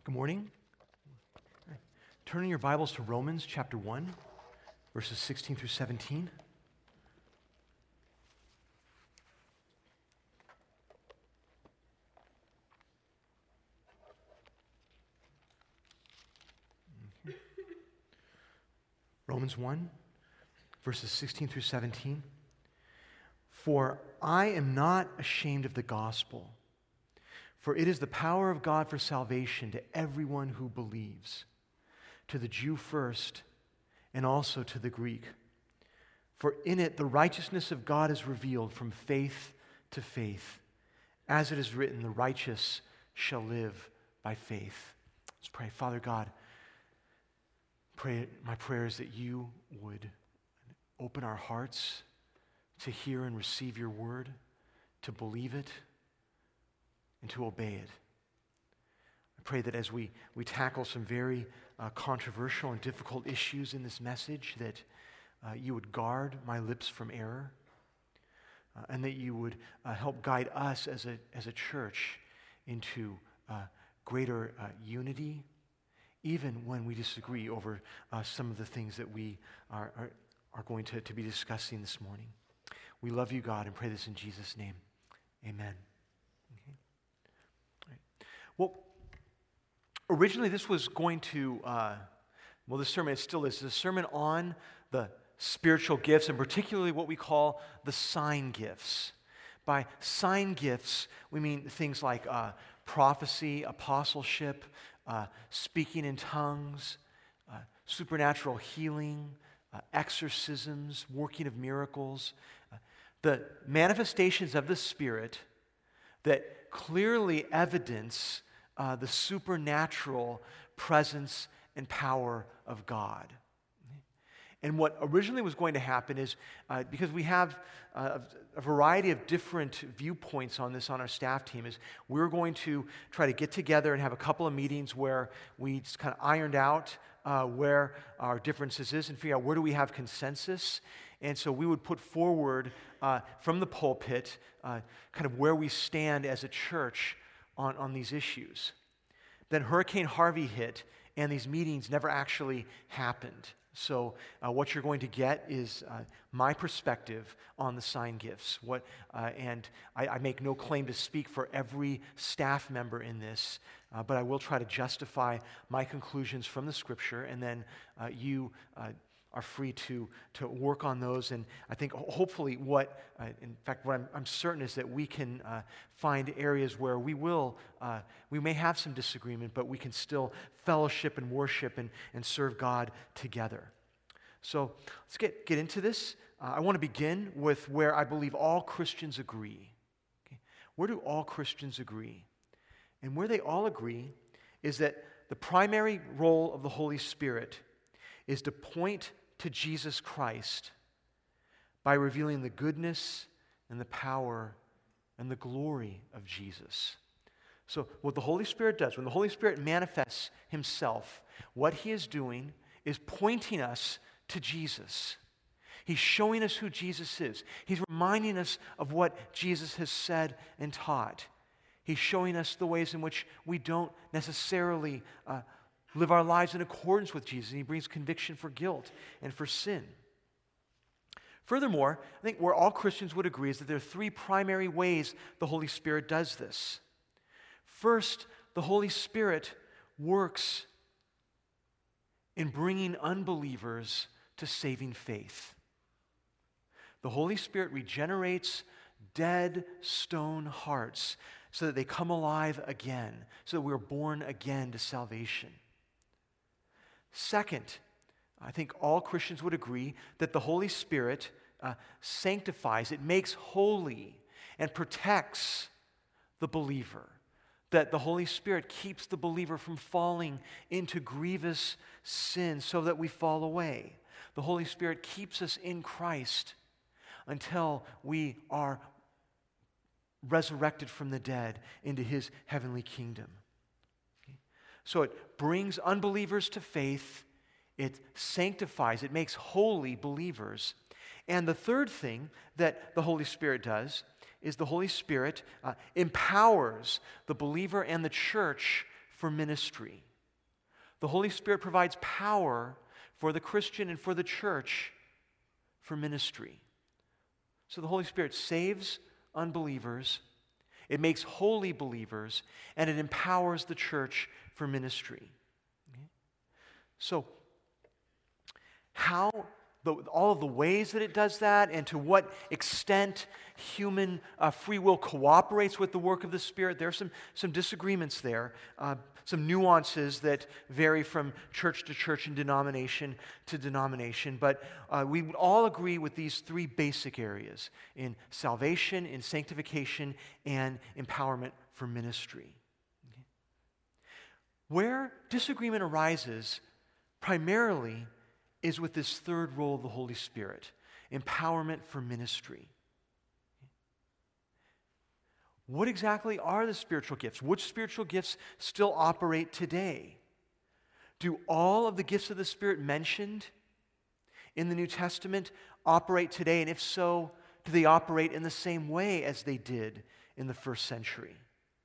Good morning. Turning your Bibles to Romans chapter 1, verses 16 through 17. Romans 1, verses 16 through 17. For I am not ashamed of the gospel, for it is the power of God for salvation to everyone who believes, to the Jew first, and also to the Greek. For in it the righteousness of God is revealed from faith to faith. As it is written, the righteous shall live by faith. Let's pray. Father God, my prayer is that you would open our hearts to hear and receive your word, to believe it, and to obey it. I pray that as we tackle some very controversial and difficult issues in this message, that you would guard my lips from error, and that you would help guide us as a church into greater unity, even when we disagree over some of the things that we are going to be discussing this morning. We love you, God, and pray this in Jesus' name. Amen. Okay. All right. Well, originally this was going to, this sermon, it still is, a sermon on the spiritual gifts, and particularly what we call the sign gifts. By sign gifts, we mean things like prophecy, apostleship, speaking in tongues, supernatural healing, exorcisms, working of miracles, the manifestations of the Spirit that clearly evidence the supernatural presence and power of God. And what originally was going to happen is, because we have a variety of different viewpoints on this on our staff team, is we're going to try to get together and have a couple of meetings where we just kind of ironed out where our differences is and figure out where do we have consensus. And so we would put forward from the pulpit kind of where we stand as a church on these issues. Then Hurricane Harvey hit, and these meetings never actually happened. So what you're going to get is my perspective on the sign gifts. And I make no claim to speak for every staff member in this, but I will try to justify my conclusions from the Scripture, and then you are free to work on those. And I think hopefully what I'm certain is that we can find areas where we may have some disagreement, but we can still fellowship and worship and serve God together. So let's get into this. I want to begin with where I believe all Christians agree. Okay? Where do all Christians agree? And where they all agree is that the primary role of the Holy Spirit is to point to Jesus Christ by revealing the goodness and the power and the glory of Jesus. So what the Holy Spirit does, when the Holy Spirit manifests himself, what he is doing is pointing us to Jesus. He's showing us who Jesus is. He's reminding us of what Jesus has said and taught. He's showing us the ways in which we don't necessarily live our lives in accordance with Jesus. And he brings conviction for guilt and for sin. Furthermore, I think where all Christians would agree is that there are three primary ways the Holy Spirit does this. First, the Holy Spirit works in bringing unbelievers to saving faith. The Holy Spirit regenerates dead stone hearts so that they come alive again, so that we're born again to salvation. Second, I think all Christians would agree that the Holy Spirit sanctifies, it makes holy and protects the believer. That the Holy Spirit keeps the believer from falling into grievous sin so that we fall away. The Holy Spirit keeps us in Christ until we are resurrected from the dead into his heavenly kingdom. So it brings unbelievers to faith, it sanctifies, it makes holy believers. And the third thing that the Holy Spirit does is the Holy Spirit empowers the believer and the church for ministry. The Holy Spirit provides power for the Christian and for the church for ministry. So the Holy Spirit saves unbelievers, it makes holy believers, and it empowers the church for ministry. Okay? So, all of the ways that it does that, and to what extent human free will cooperates with the work of the Spirit, there are some disagreements there, some nuances that vary from church to church and denomination to denomination. But we would all agree with these three basic areas: in salvation, in sanctification, and empowerment for ministry. Okay? Where disagreement arises primarily is with this third role of the Holy Spirit, empowerment for ministry. What exactly are the spiritual gifts? Which spiritual gifts still operate today? Do all of the gifts of the Spirit mentioned in the New Testament operate today? And if so, do they operate in the same way as they did in the first century?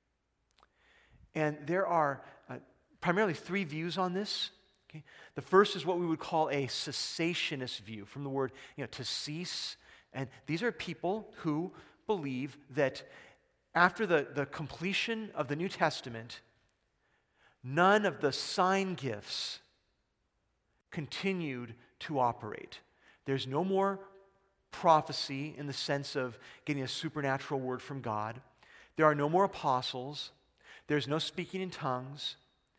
And there are primarily three views on this. Okay. The first is what we would call a cessationist view, from the word to cease. And these are people who believe that after the completion of the New Testament, none of the sign gifts continued to operate. There's no more prophecy in the sense of getting a supernatural word from God. There are no more apostles. There's no speaking in tongues.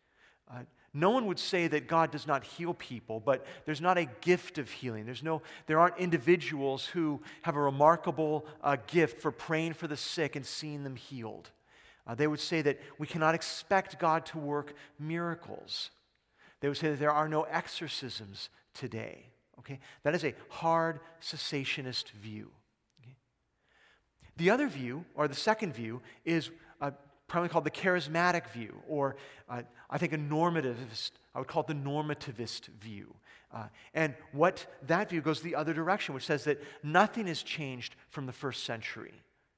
No one would say that God does not heal people, but there's not a gift of healing. There aren't individuals who have a remarkable gift for praying for the sick and seeing them healed. They would say that we cannot expect God to work miracles. They would say that there are no exorcisms today. Okay? That is a hard cessationist view. Okay? The other view, or the second view, is primarily called the charismatic view, or I think a normativist. I would call it the normativist view. And what that view goes the other direction, which says that nothing has changed from the first century.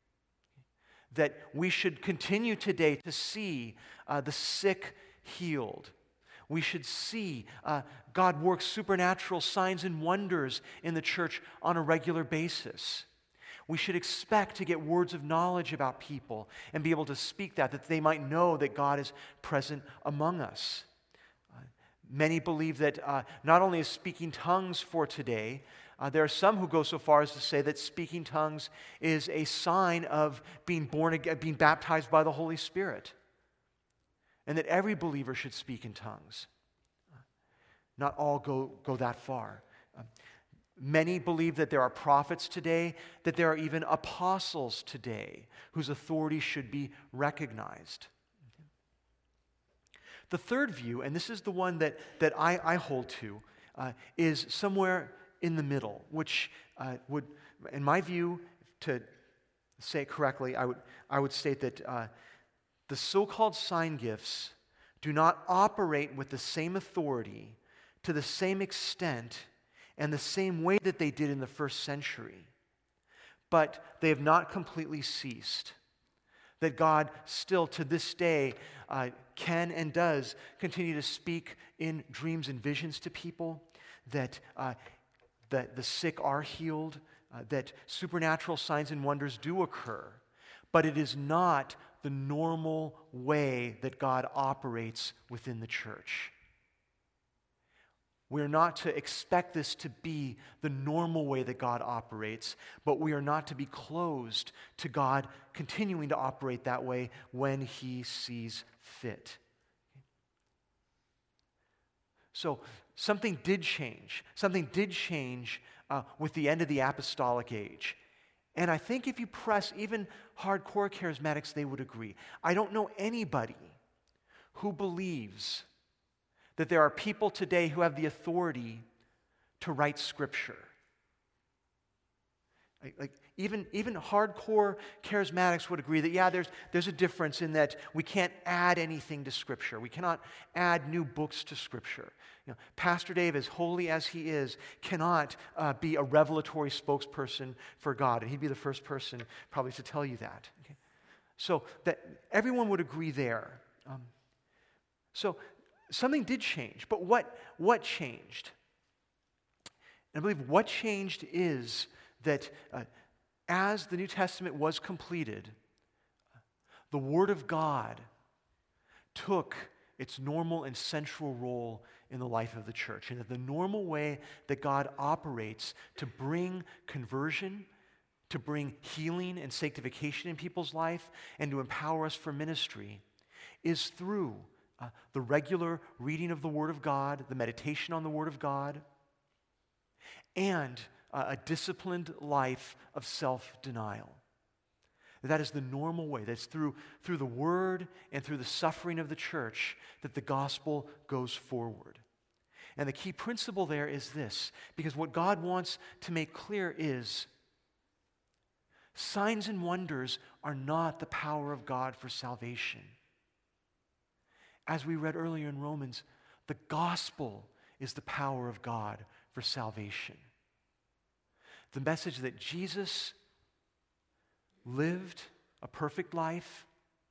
That we should continue today to see the sick healed. We should see God work supernatural signs and wonders in the church on a regular basis. We should expect to get words of knowledge about people and be able to speak that they might know that God is present among us. Many believe that not only is speaking tongues for today, there are some who go so far as to say that speaking tongues is a sign of being born again, being baptized by the Holy Spirit, and that every believer should speak in tongues. Not all go that far. Many believe that there are prophets today, that there are even apostles today whose authority should be recognized. The third view, and this is the one that I hold to, is somewhere in the middle, which would, in my view, to say it correctly, I would state that the so-called sign gifts do not operate with the same authority, to the same extent, and the same way that they did in the first century. But they have not completely ceased. That God still, to this day, can and does continue to speak in dreams and visions to people, that the sick are healed, that supernatural signs and wonders do occur. But it is not the normal way that God operates within the church. We are not to expect this to be the normal way that God operates, but we are not to be closed to God continuing to operate that way when He sees fit. So something did change. Something did change with the end of the apostolic age. And I think if you press even hardcore charismatics, they would agree. I don't know anybody who believes that there are people today who have the authority to write Scripture. Even hardcore charismatics would agree that, yeah, there's a difference in that we can't add anything to Scripture. We cannot add new books to Scripture. Pastor Dave, as holy as he is, cannot be a revelatory spokesperson for God, and he'd be the first person probably to tell you that. Okay? So that everyone would agree there. So something did change, but what changed? And I believe what changed is that as the New Testament was completed, the Word of God took its normal and central role in the life of the church. And the normal way that God operates to bring conversion, to bring healing and sanctification in people's life, and to empower us for ministry is through the regular reading of the Word of God, the meditation on the Word of God, and a disciplined life of self-denial. That is the normal way. That's through the Word and through the suffering of the church that the gospel goes forward. And the key principle there is this, because what God wants to make clear is signs and wonders are not the power of God for salvation. As we read earlier in Romans, the gospel is the power of God for salvation. The message that Jesus lived a perfect life,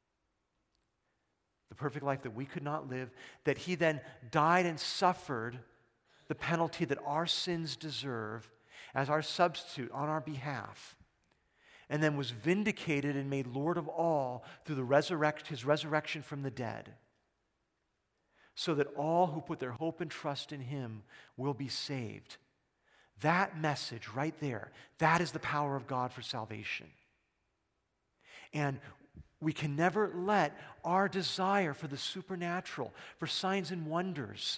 the perfect life that we could not live, that he then died and suffered the penalty that our sins deserve as our substitute on our behalf, and then was vindicated and made Lord of all through his resurrection from the dead, so that all who put their hope and trust in him will be saved. That message right there, that is the power of God for salvation. And we can never let our desire for the supernatural, for signs and wonders,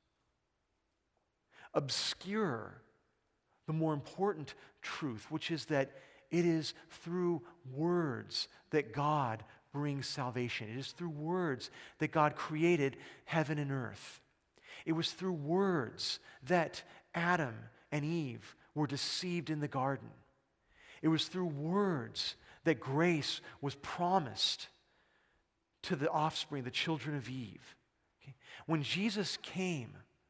obscure the more important truth, which is that it is through words that God brings salvation. It is through words that God created heaven and earth. It was through words that Adam and Eve were deceived in the garden. It was through words that grace was promised to the offspring, the children of Eve. Okay? When Jesus came,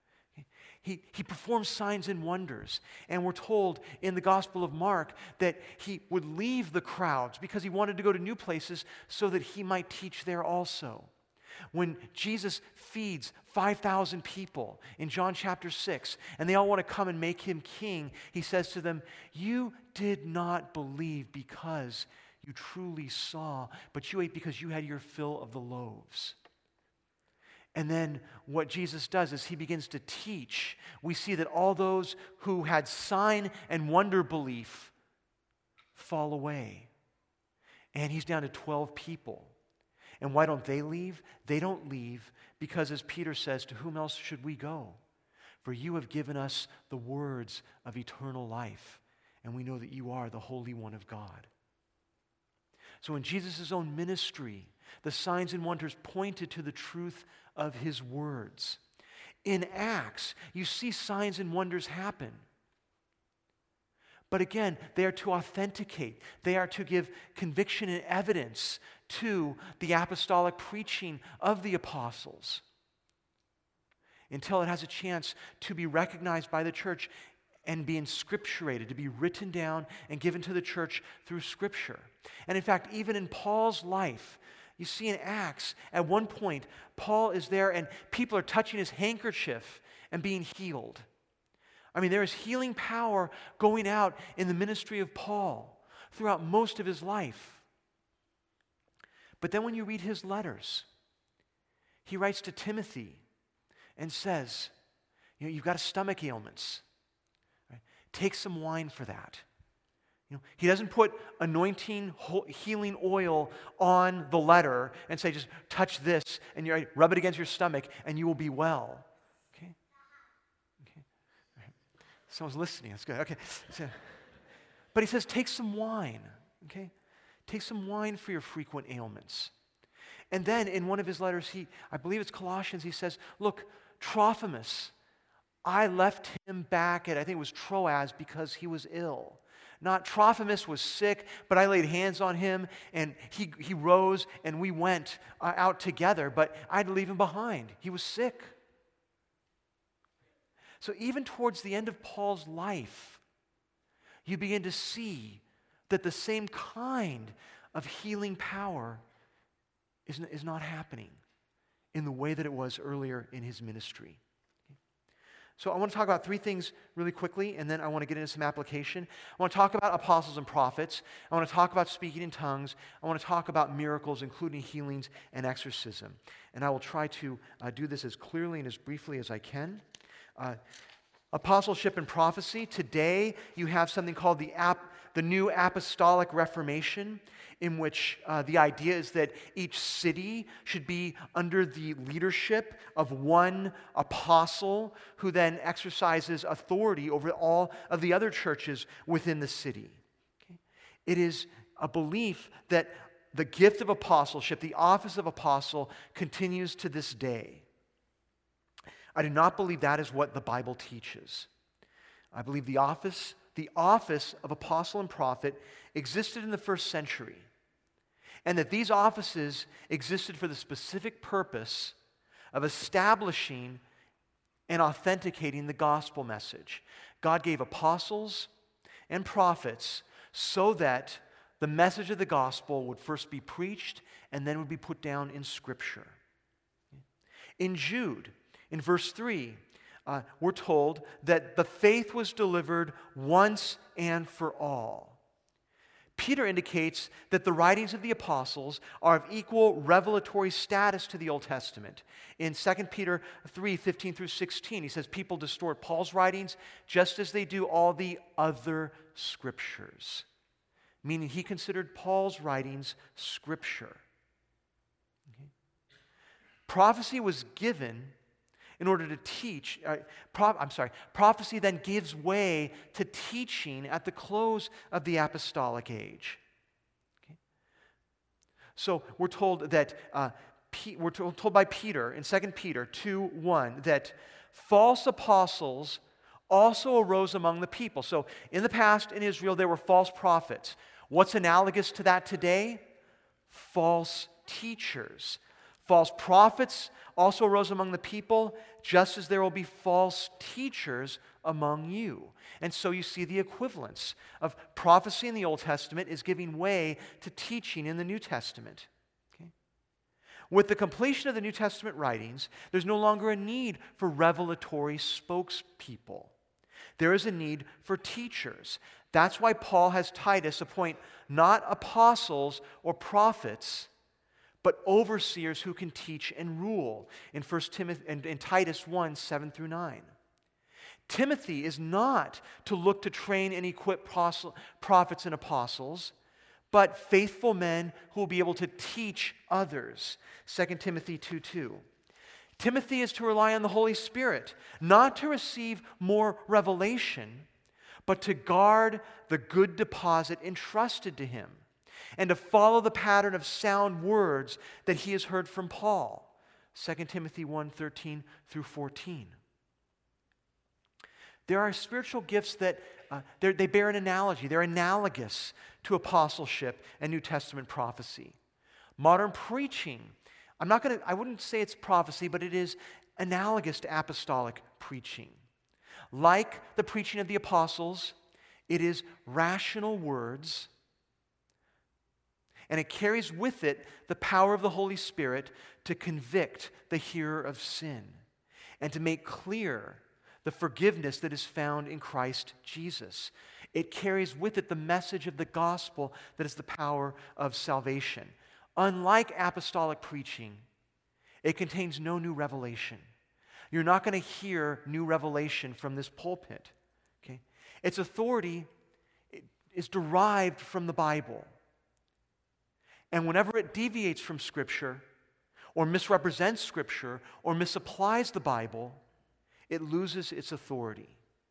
he performed signs and wonders. And we're told in the Gospel of Mark that he would leave the crowds because he wanted to go to new places so that he might teach there also. When Jesus feeds 5,000 people in John chapter 6, and they all want to come and make him king, he says to them, "You did not believe because you truly saw, but you ate because you had your fill of the loaves." And then what Jesus does is he begins to teach. We see that all those who had sign and wonder belief fall away. And he's down to 12 people. And why don't they leave? They don't leave because, as Peter says, to whom else should we go? For you have given us the words of eternal life, and we know that you are the Holy One of God. So in Jesus' own ministry, the signs and wonders pointed to the truth of his words. In Acts, you see signs and wonders happen. But again, they are to authenticate. They are to give conviction and evidence to the apostolic preaching of the apostles until it has a chance to be recognized by the church and be inscripturated, to be written down and given to the church through Scripture. And in fact, even in Paul's life, you see in Acts, at one point, Paul is there and people are touching his handkerchief and being healed. I mean, there is healing power going out in the ministry of Paul throughout most of his life. But then when you read his letters, he writes to Timothy and says, you've got stomach ailments. Right? Take some wine for that. He doesn't put anointing, healing oil on the letter and say, just touch this and rub it against your stomach and you will be well. Okay? Right. Someone's listening. That's good. Okay. But he says, take some wine. Okay? Take some wine for your frequent ailments. And then in one of his letters, I believe it's Colossians, he says, look, Trophimus, I left him back at, I think it was Troas because he was ill. Not Trophimus was sick, but I laid hands on him and he rose and we went out together, but I had to leave him behind. He was sick. So even towards the end of Paul's life, you begin to see that the same kind of healing power is not happening in the way that it was earlier in his ministry. So I want to talk about three things really quickly, and then I want to get into some application. I want to talk about apostles and prophets. I want to talk about speaking in tongues. I want to talk about miracles, including healings and exorcism. And I will try to do this as clearly and as briefly as I can. Apostleship and prophecy. Today, you have something called the New Apostolic Reformation, in which the idea is that each city should be under the leadership of one apostle who then exercises authority over all of the other churches within the city. Okay? It is a belief that the gift of apostleship, the office of apostle, continues to this day. I do not believe that is what the Bible teaches. I believe the office of apostle and prophet existed in the first century, and that these offices existed for the specific purpose of establishing and authenticating the gospel message. God gave apostles and prophets so that the message of the gospel would first be preached and then would be put down in Scripture. In Jude, in verse 3, we're told that the faith was delivered once and for all. Peter indicates that the writings of the apostles are of equal revelatory status to the Old Testament. In 2 Peter 3:15 through 16, he says people distort Paul's writings just as they do all the other scriptures, meaning he considered Paul's writings scripture. Okay? Prophecy was given in order to teach. Prophecy then gives way to teaching at the close of the apostolic age. Okay? So we're told that we're told by Peter in 2 Peter 2:1 that false apostles also arose among the people. So in the past in Israel there were false prophets. What's analogous to that today? False teachers. False prophets also arose among the people, just as there will be false teachers among you. And so you see the equivalence of prophecy in the Old Testament is giving way to teaching in the New Testament. Okay? With the completion of the New Testament writings, there's no longer a need for revelatory spokespeople. There is a need for teachers. That's why Paul has Titus appoint not apostles or prophets, but overseers who can teach and rule in 1 Timothy and in Titus 1:7 through 9. Timothy is not to look to train and equip prophets and apostles, but faithful men who will be able to teach others. 2 Timothy 2:2. Timothy is to rely on the Holy Spirit, not to receive more revelation, but to guard the good deposit entrusted to him, and to follow the pattern of sound words that he has heard from Paul. 2 Timothy 1:13 through 14. There are spiritual gifts that they bear an analogy. They're analogous to apostleship and New Testament prophecy. Modern preaching, I wouldn't say it's prophecy, but it is analogous to apostolic preaching. Like the preaching of the apostles, it is rational words, and it carries with it the power of the Holy Spirit to convict the hearer of sin and to make clear the forgiveness that is found in Christ Jesus. It carries with it the message of the gospel that is the power of salvation. Unlike apostolic preaching, it contains no new revelation. You're not going to hear new revelation from this pulpit. Okay? Its authority is derived from the Bible. And whenever it deviates from Scripture, or misrepresents Scripture, or misapplies the Bible, it loses its authority.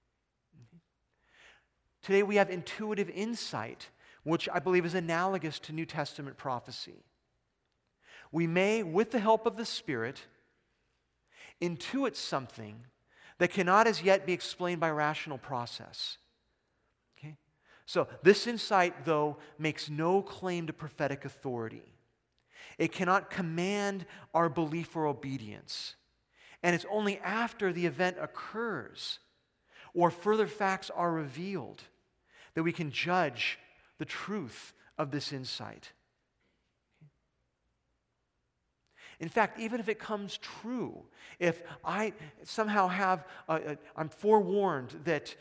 Today we have intuitive insight, which I believe is analogous to New Testament prophecy. We may, with the help of the Spirit, intuit something that cannot as yet be explained by rational process. Okay? So this insight, though, makes no claim to prophetic authority. It cannot command our belief or obedience. And it's only after the event occurs or further facts are revealed that we can judge the truth of this insight. In fact, even if it comes true, if I somehow have, I'm forewarned that,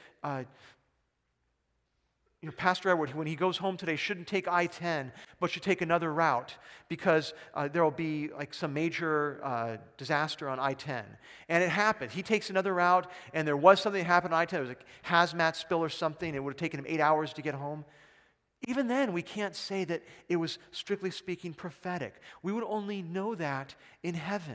Pastor Edward, when he goes home today, shouldn't take I-10, but should take another route because there will be like some major disaster on I-10. And it happened. He takes another route, and there was something that happened on I-10. It was a hazmat spill or something. It would have taken him 8 hours to get home. Even then, we can't say that it was, strictly speaking, prophetic. We would only know that in heaven.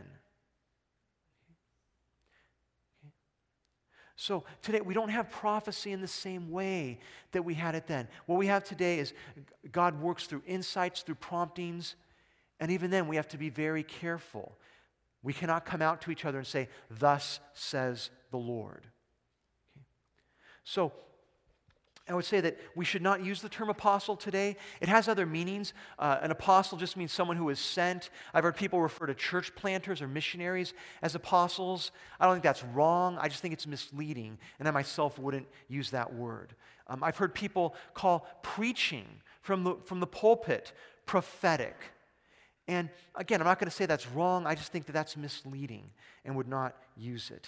So today, we don't have prophecy in the same way that we had it then. What we have today is God works through insights, through promptings, and even then, we have to be very careful. We cannot come out to each other and say, "Thus says the Lord." Okay. So, I would say that we should not use the term apostle today. It has other meanings. An apostle just means someone who is sent. I've heard people refer to church planters or missionaries as apostles. I don't think that's wrong. I just think it's misleading, and I myself wouldn't use that word. I've heard people call preaching from the pulpit prophetic. And again, I'm not going to say that's wrong. I just think that that's misleading and would not use it.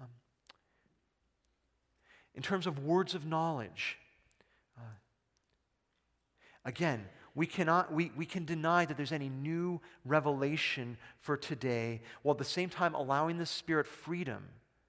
In terms of words of knowledge, again, we can deny that there's any new revelation for today, while at the same time allowing the Spirit freedom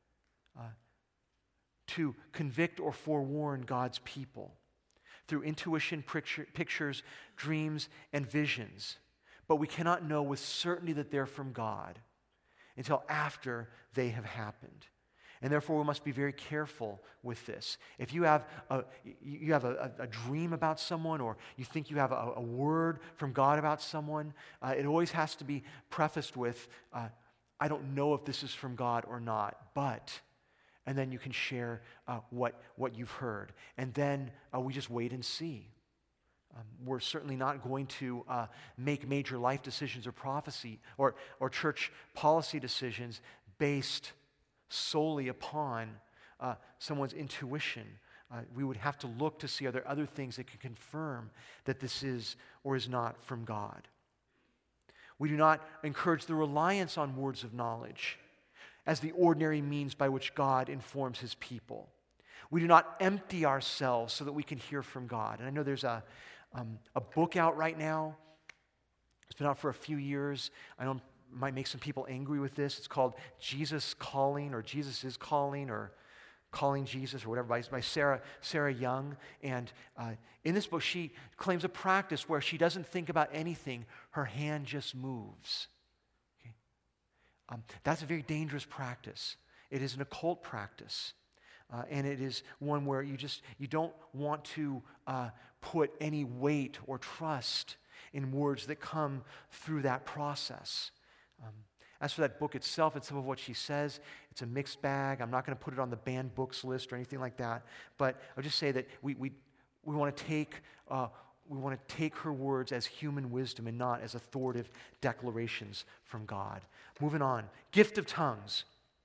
to convict or forewarn God's people through intuition, pictures, dreams, and visions. But we cannot know with certainty that they're from God until after they have happened. And therefore, we must be very careful with this. If you have a dream about someone, or you think you have a word from God about someone, it always has to be prefaced with, I don't know if this is from God or not, but, and then you can share what you've heard. And then we just wait and see. We're certainly not going to make major life decisions or prophecy or church policy decisions based solely upon someone's intuition. We would have to look to see, are there other things that can confirm that this is or is not from God. We do not encourage the reliance on words of knowledge as the ordinary means by which God informs His people. We do not empty ourselves so that we can hear from God. And I know there's a book out right now. It's been out for a few years. I know might make some people angry with this. It's called Jesus Calling, or Jesus is Calling, or Calling Jesus, or whatever, by Sarah Young. And in this book, she claims a practice where she doesn't think about anything. Her hand just moves. Okay? That's a very dangerous practice. It is an occult practice. And it is one where you don't want to put any weight or trust in words that come through that process. As for that book itself and some of what she says, it's a mixed bag. I'm not going to put it on the banned books list or anything like that. But I'll just say that we want to take her words as human wisdom and not as authoritative declarations from God. Moving on, gift of tongues.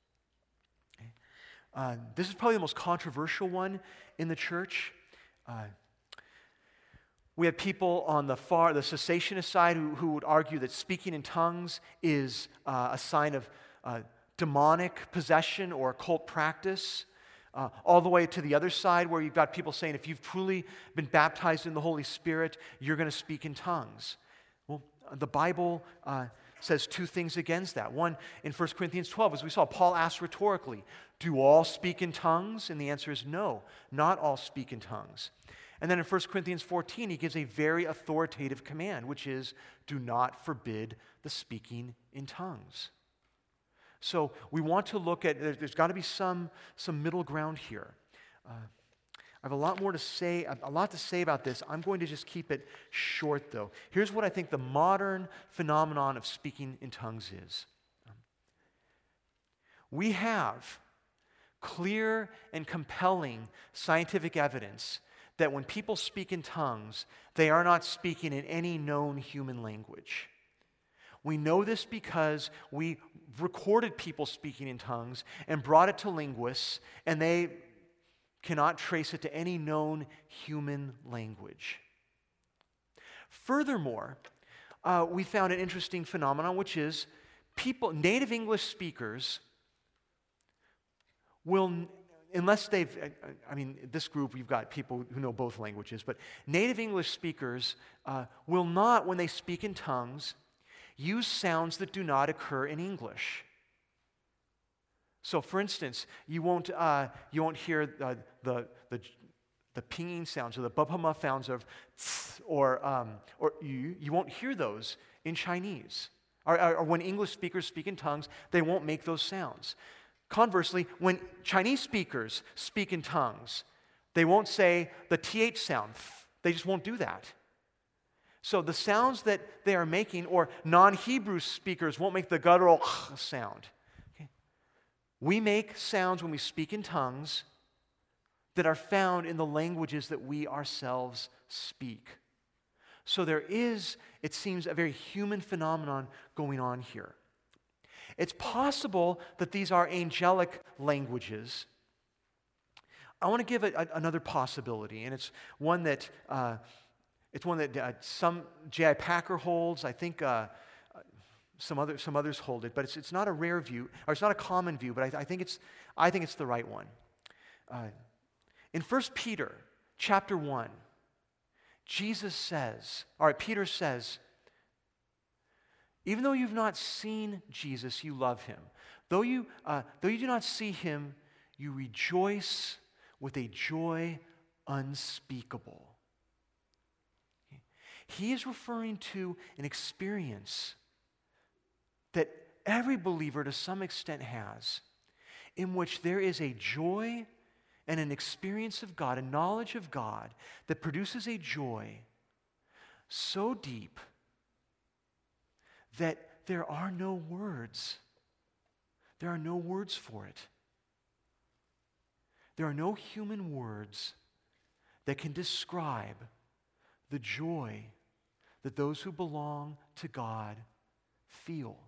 This is probably the most controversial one in the church. We have people on the cessationist side who would argue that speaking in tongues is a sign of demonic possession or occult practice. All the way to the other side where you've got people saying if you've truly been baptized in the Holy Spirit, you're going to speak in tongues. Well, the Bible says two things against that. One, in 1 Corinthians 12, as we saw, Paul asked rhetorically, do all speak in tongues? And the answer is no, not all speak in tongues. And then in 1 Corinthians 14, he gives a very authoritative command, which is, do not forbid the speaking in tongues. So we want to look at, there's got to be some middle ground here. I have a lot to say about this. I'm going to just keep it short, though. Here's what I think the modern phenomenon of speaking in tongues is. We have clear and compelling scientific evidence that when people speak in tongues, they are not speaking in any known human language. We know this because we recorded people speaking in tongues and brought it to linguists, and they cannot trace it to any known human language. Furthermore, we found an interesting phenomenon, which is native English speakers will, unless this group, we've got people who know both languages, but native English speakers will not, when they speak in tongues, use sounds that do not occur in English. So, for instance, you won't hear the pinging sounds or the bapama sounds of tss or you won't hear those in Chinese. Or when English speakers speak in tongues, they won't make those sounds. Conversely, when Chinese speakers speak in tongues, they won't say the TH sound. They just won't do that. So the sounds that they are making, or non-Hebrew speakers won't make the guttural sound. Okay? We make sounds when we speak in tongues that are found in the languages that we ourselves speak. So there is, it seems, a very human phenomenon going on here. It's possible that these are angelic languages. I want to give another possibility, and it's one that some J.I. Packer holds. I think some others hold it, but it's not a rare view, or it's not a common view. But I think it's the right one. In 1 Peter chapter 1, Peter says, even though you've not seen Jesus, you love him. Though you do not see him, you rejoice with a joy unspeakable. He is referring to an experience that every believer to some extent has, in which there is a joy and an experience of God, a knowledge of God that produces a joy so deep that there are no words. There are no words for it. There are no human words that can describe the joy that those who belong to God feel.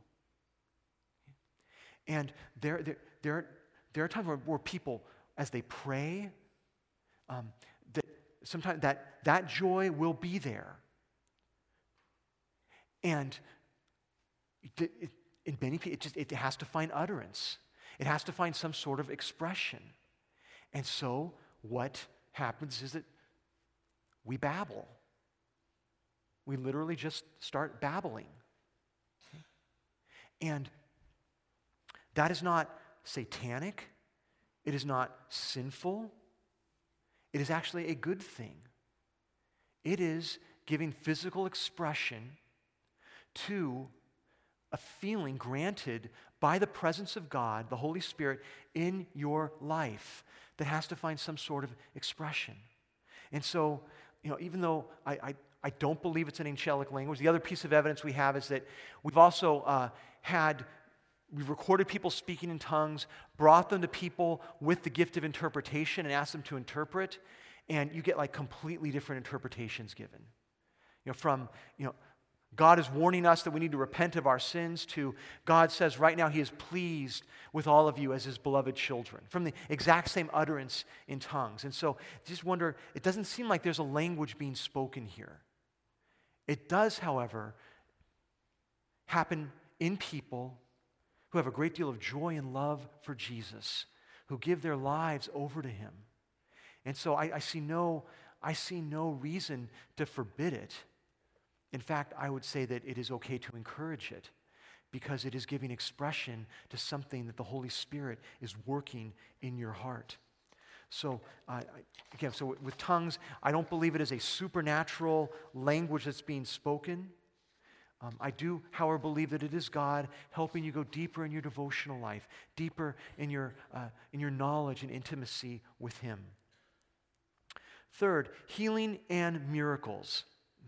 And there are times where people, as they pray, that sometimes that joy will be there. And in many people, it has to find utterance. It has to find some sort of expression. And so what happens is that we babble. We literally just start babbling. And that is not satanic. It is not sinful. It is actually a good thing. It is giving physical expression to a feeling granted by the presence of God, the Holy Spirit, in your life that has to find some sort of expression. And so, even though I don't believe it's an angelic language, the other piece of evidence we have is that we've also we've recorded people speaking in tongues, brought them to people with the gift of interpretation and asked them to interpret, and you get completely different interpretations given. God is warning us that we need to repent of our sins, to God says right now he is pleased with all of you as his beloved children, from the exact same utterance in tongues. And so just wonder, it doesn't seem like there's a language being spoken here. It does, however, happen in people who have a great deal of joy and love for Jesus, who give their lives over to him. And so I see no reason to forbid it. In fact, I would say that it is okay to encourage it because it is giving expression to something that the Holy Spirit is working in your heart. So, again, with tongues, I don't believe it is a supernatural language that's being spoken. I do, however, believe that it is God helping you go deeper in your devotional life, deeper in your knowledge and intimacy with him. Third, healing and miracles.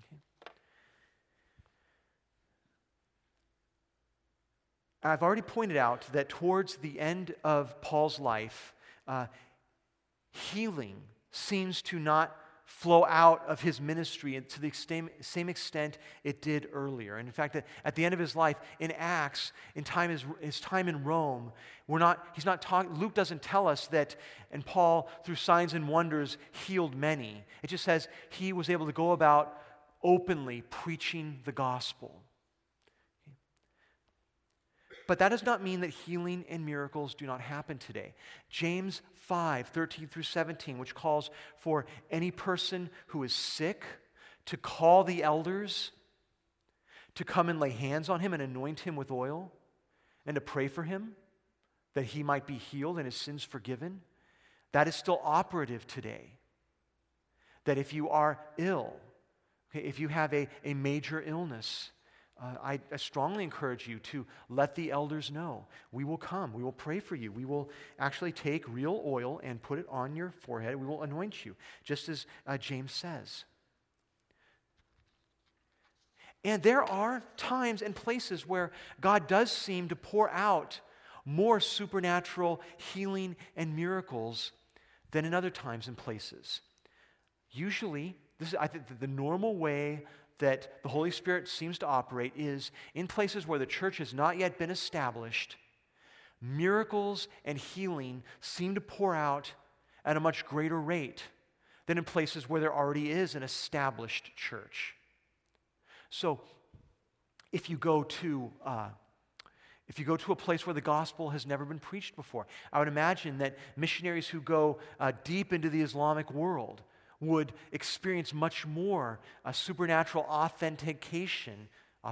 I've already pointed out that towards the end of Paul's life, healing seems to not flow out of his ministry to the same extent it did earlier. And in fact, at the end of his life, in Acts, his time in Rome, Luke doesn't tell us that, and Paul, through signs and wonders, healed many. It just says he was able to go about openly preaching the gospel. But that does not mean that healing and miracles do not happen today. James 5:13-17, which calls for any person who is sick to call the elders to come and lay hands on him and anoint him with oil and to pray for him that he might be healed and his sins forgiven. That is still operative today. That if you are ill, okay, if you have a major illness, I strongly encourage you to let the elders know. We will come. We will pray for you. We will actually take real oil and put it on your forehead. We will anoint you, just as James says. And there are times and places where God does seem to pour out more supernatural healing and miracles than in other times and places. Usually, this is, I think, the normal way that the Holy Spirit seems to operate is in places where the church has not yet been established, miracles and healing seem to pour out at a much greater rate than in places where there already is an established church. So, if you go to a place where the gospel has never been preached before, I would imagine that missionaries who go deep into the Islamic world would experience much more supernatural authentication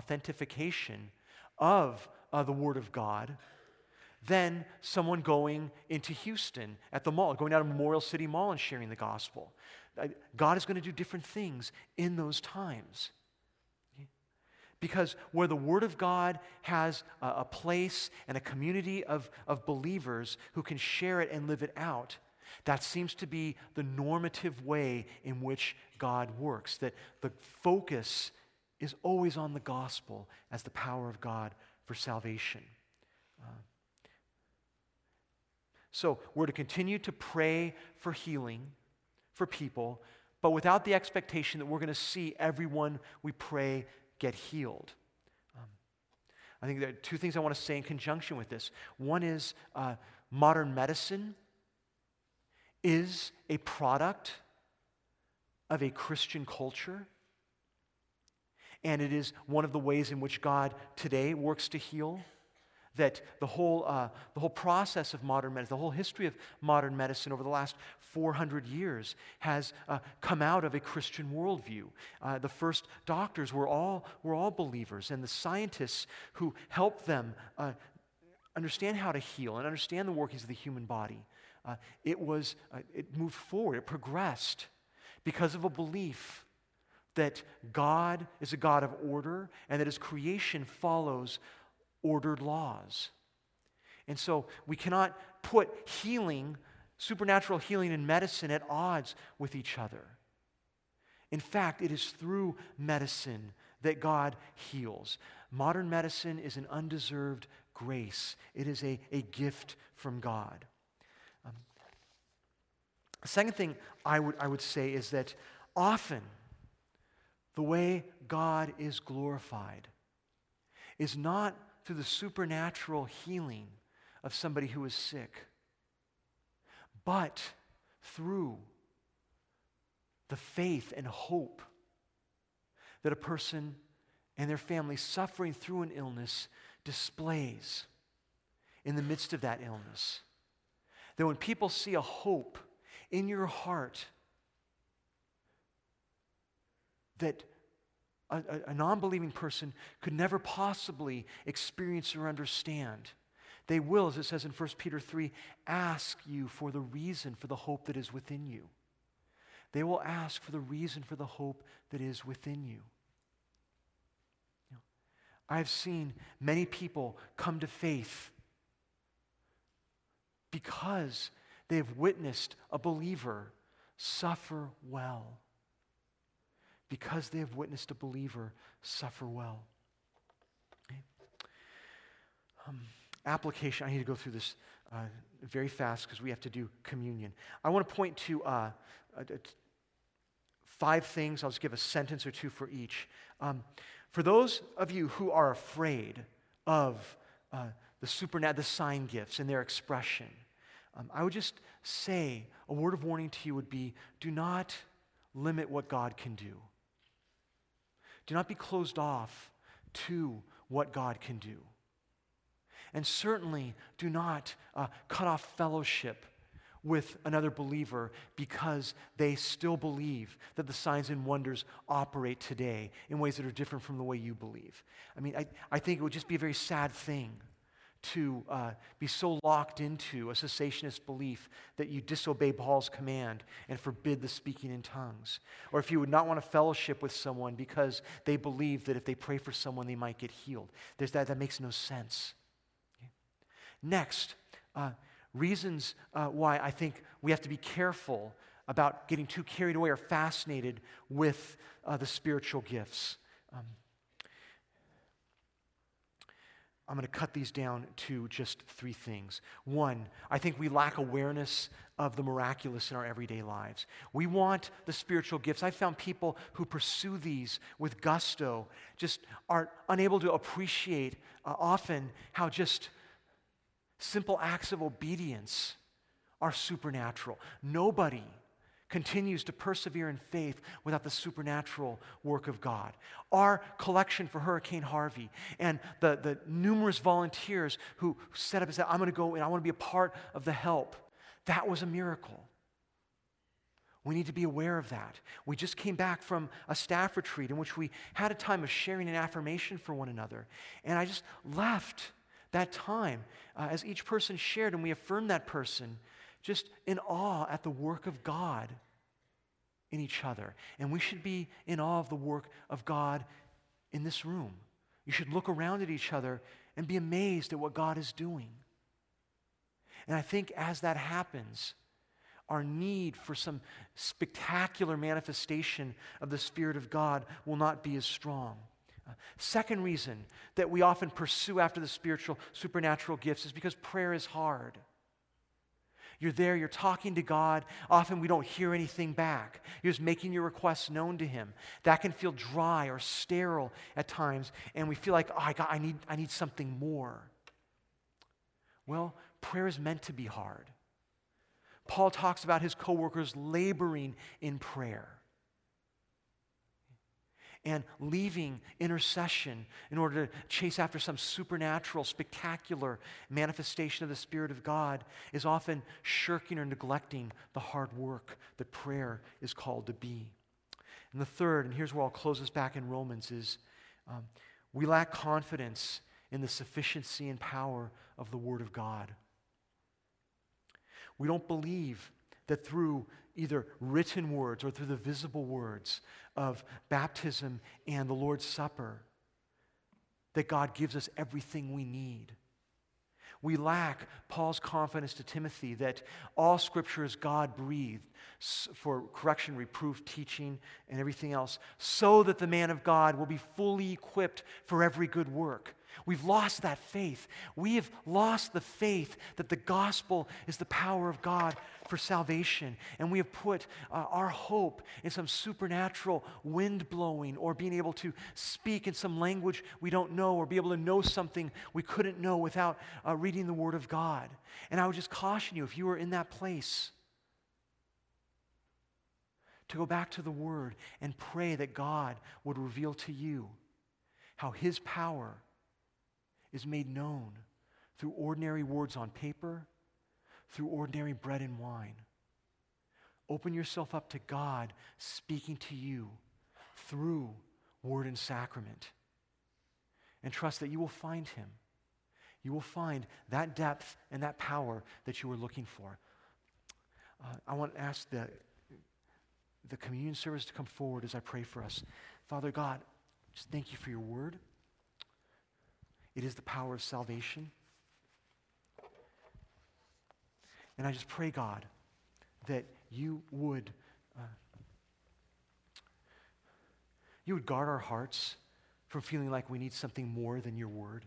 of the Word of God than someone going into Houston at the mall, going down to Memorial City Mall and sharing the gospel. God is going to do different things in those times. Because where the Word of God has a place and a community of believers who can share it and live it out, that seems to be the normative way in which God works, that the focus is always on the gospel as the power of God for salvation. So we're to continue to pray for healing for people, but without the expectation that we're going to see everyone we pray get healed. I think there are two things I want to say in conjunction with this. One is modern medicine is a product of a Christian culture, and it is one of the ways in which God today works to heal. That the whole process of modern medicine, the whole history of modern medicine over the last 400 years has come out of a Christian worldview. The first doctors were all believers, and the scientists who helped them understand how to heal and understand the workings of the human body, it moved forward, it progressed because of a belief that God is a God of order and that His creation follows ordered laws. And so we cannot put healing, supernatural healing and medicine at odds with each other. In fact, it is through medicine that God heals. Modern medicine is an undeserved grace. It is a gift from God. The second thing I would say is that often the way God is glorified is not through the supernatural healing of somebody who is sick, but through the faith and hope that a person and their family suffering through an illness displays in the midst of that illness. That when people see a hope in your heart that a non-believing person could never possibly experience or understand, they will, as it says in 1 Peter 3, ask you for the reason for the hope that is within you. They will ask for the reason for the hope that is within you. I've seen many people come to faith because they have witnessed a believer suffer well. Because they have witnessed a believer suffer well. Okay. Application. I need to go through this very fast because we have to do communion. I want to point to 5 things. I'll just give a sentence or two for each. For those of you who are afraid of the sign gifts and their expression, I would just say a word of warning to you would be, do not limit what God can do. Do not be closed off to what God can do. And certainly do not cut off fellowship with another believer because they still believe that the signs and wonders operate today in ways that are different from the way you believe. I mean, I think it would just be a very sad thing to be so locked into a cessationist belief that you disobey Paul's command and forbid the speaking in tongues. Or if you would not want to fellowship with someone because they believe that if they pray for someone, they might get healed. That makes no sense. Okay. Next, reasons why I think we have to be careful about getting too carried away or fascinated with the spiritual gifts. I'm going to cut these down to just 3 things. 1, I think we lack awareness of the miraculous in our everyday lives. We want the spiritual gifts. I've found people who pursue these with gusto just are unable to appreciate often how just simple acts of obedience are supernatural. Nobody continues to persevere in faith without the supernatural work of God. Our collection for Hurricane Harvey and the numerous volunteers who set up and said, I'm going to go and I want to be a part of the help, that was a miracle. We need to be aware of that. We just came back from a staff retreat in which we had a time of sharing an affirmation for one another. And I just left that time as each person shared and we affirmed that person, just in awe at the work of God in each other. And we should be in awe of the work of God in this room. You should look around at each other and be amazed at what God is doing. And I think as that happens, our need for some spectacular manifestation of the Spirit of God will not be as strong. Second reason that we often pursue after the spiritual, supernatural gifts is because prayer is hard. You're there, you're talking to God. Often we don't hear anything back. You're just making your requests known to Him. That can feel dry or sterile at times, and we feel like, I need something more. Well, prayer is meant to be hard. Paul talks about his co-workers laboring in prayer and leaving intercession in order to chase after some supernatural, spectacular manifestation of the Spirit of God is often shirking or neglecting the hard work that prayer is called to be. And the third, and here's where I'll close this back in Romans, is we lack confidence in the sufficiency and power of the Word of God. We don't believe that through either written words or through the visible words of baptism and the Lord's Supper, that God gives us everything we need. We lack Paul's confidence to Timothy that all Scripture is God-breathed for correction, reproof, teaching, and everything else, so that the man of God will be fully equipped for every good work. We've lost that faith. We have lost the faith that the gospel is the power of God for salvation. And we have put our hope in some supernatural wind blowing or being able to speak in some language we don't know or be able to know something we couldn't know without reading the Word of God. And I would just caution you, if you are in that place, to go back to the Word and pray that God would reveal to you how His power is made known through ordinary words on paper, through ordinary bread and wine. Open yourself up to God speaking to you through word and sacrament. And trust that you will find Him. You will find that depth and that power that you were looking for. I want to ask the communion service to come forward as I pray for us. Father God, just thank you for your word. It is the power of salvation. And I just pray, God, that you would guard our hearts from feeling like we need something more than your word.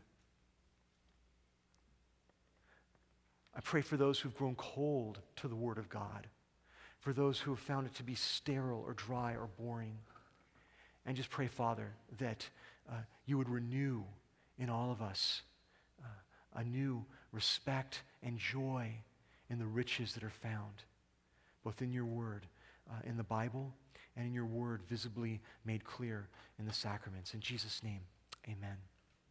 I pray for those who've grown cold to the word of God, for those who have found it to be sterile or dry or boring. And just pray, Father, that you would renew in all of us a new respect and joy in the riches that are found, both in your word, in the Bible, and in your word visibly made clear in the sacraments. In Jesus' name, amen.